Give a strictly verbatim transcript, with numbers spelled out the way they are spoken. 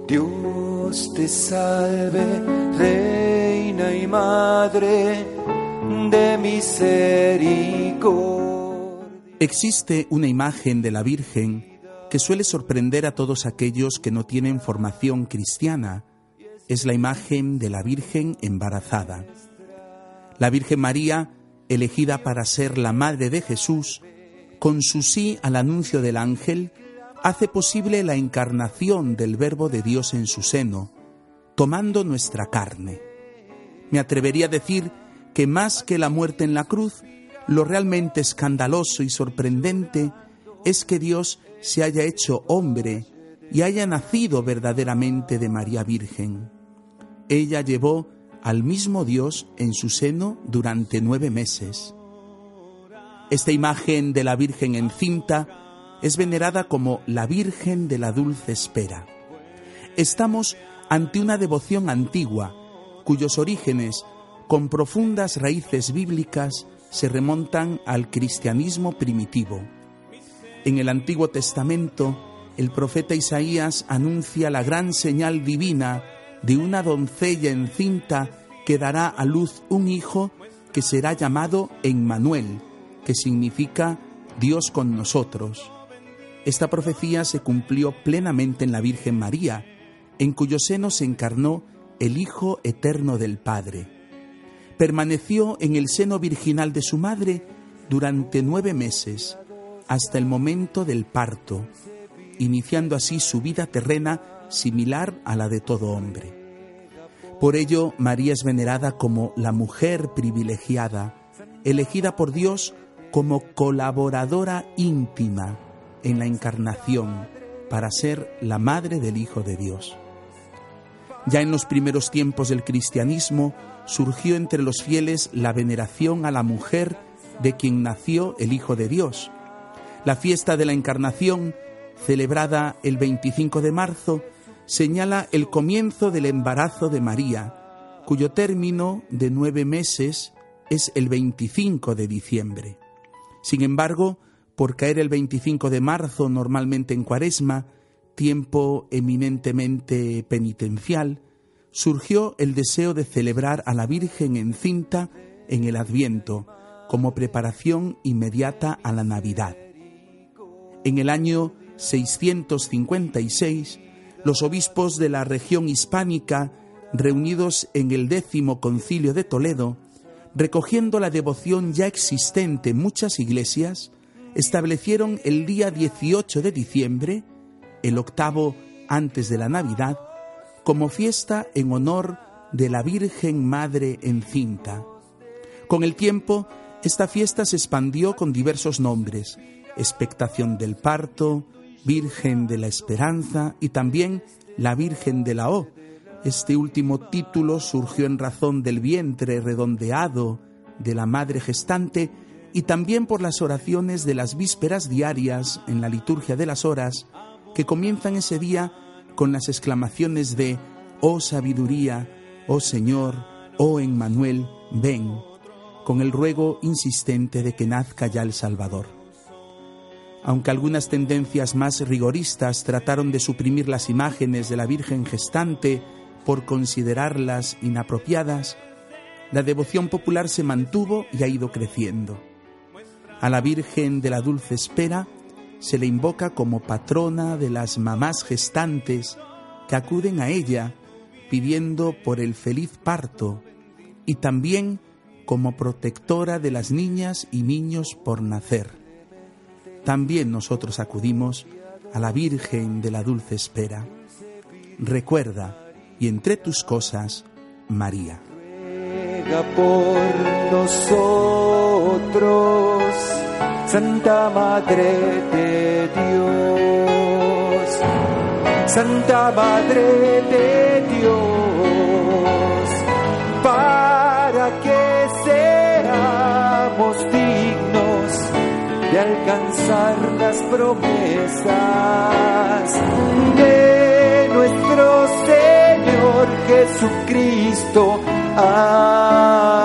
Dios te salve, Reina y Madre de misericordia. Existe una imagen de la Virgen que suele sorprender a todos aquellos que no tienen formación cristiana. Es la imagen de la Virgen embarazada. La Virgen María, elegida para ser la madre de Jesús, con su sí al anuncio del ángel, hace posible la encarnación del Verbo de Dios en su seno, tomando nuestra carne. Me atrevería a decir que más que la muerte en la cruz, lo realmente escandaloso y sorprendente es que Dios se haya hecho hombre y haya nacido verdaderamente de María Virgen. Ella llevó al mismo Dios en su seno durante nueve meses. Esta imagen de la Virgen encinta es venerada como la Virgen de la Dulce Espera. Estamos ante una devoción antigua, cuyos orígenes, con profundas raíces bíblicas, se remontan al cristianismo primitivo. En el Antiguo Testamento, el profeta Isaías anuncia la gran señal divina de una doncella encinta que dará a luz un hijo que será llamado Emmanuel, que significa Dios con nosotros. Esta profecía se cumplió plenamente en la Virgen María, en cuyo seno se encarnó el Hijo eterno del Padre. Permaneció en el seno virginal de su madre durante nueve meses, hasta el momento del parto, iniciando así su vida terrena similar a la de todo hombre. Por ello, María es venerada como la mujer privilegiada, elegida por Dios como colaboradora íntima en la encarnación para ser la madre del Hijo de Dios. Ya en los primeros tiempos del cristianismo surgió entre los fieles la veneración a la mujer de quien nació el Hijo de Dios. La fiesta de la Encarnación, celebrada el veinticinco de marzo, señala el comienzo del embarazo de María, cuyo término de nueve meses es el veinticinco de diciembre. Sin embargo, por caer el veinticinco de marzo normalmente en Cuaresma, tiempo eminentemente penitencial, surgió el deseo de celebrar a la Virgen encinta en el Adviento, como preparación inmediata a la Navidad. En el año seiscientos cincuenta y seis, los obispos de la región hispánica, reunidos en el décimo concilio de Toledo, recogiendo la devoción ya existente en muchas iglesias, establecieron el día dieciocho de diciembre, el octavo antes de la Navidad, como fiesta en honor de la Virgen Madre encinta. Con el tiempo, esta fiesta se expandió con diversos nombres: Expectación del Parto, Virgen de la Esperanza y también la Virgen de la O. Este último título surgió en razón del vientre redondeado de la madre gestante y también por las oraciones de las vísperas diarias en la liturgia de las horas, que comienzan ese día con las exclamaciones de «Oh sabiduría, oh Señor, oh Emmanuel, ven», con el ruego insistente de que nazca ya el Salvador. Aunque algunas tendencias más rigoristas trataron de suprimir las imágenes de la Virgen gestante por considerarlas inapropiadas, la devoción popular se mantuvo y ha ido creciendo. A la Virgen de la Dulce Espera se le invoca como patrona de las mamás gestantes que acuden a ella pidiendo por el feliz parto y también como protectora de las niñas y niños por nacer. También nosotros acudimos a la Virgen de la Dulce Espera. Recuerda, y entre tus cosas, María. Ruega por nosotros, Santa Madre de Dios, Santa Madre de Dios, para que seamos dignos de alcanzar las promesas de nuestro Señor Jesucristo. Amén.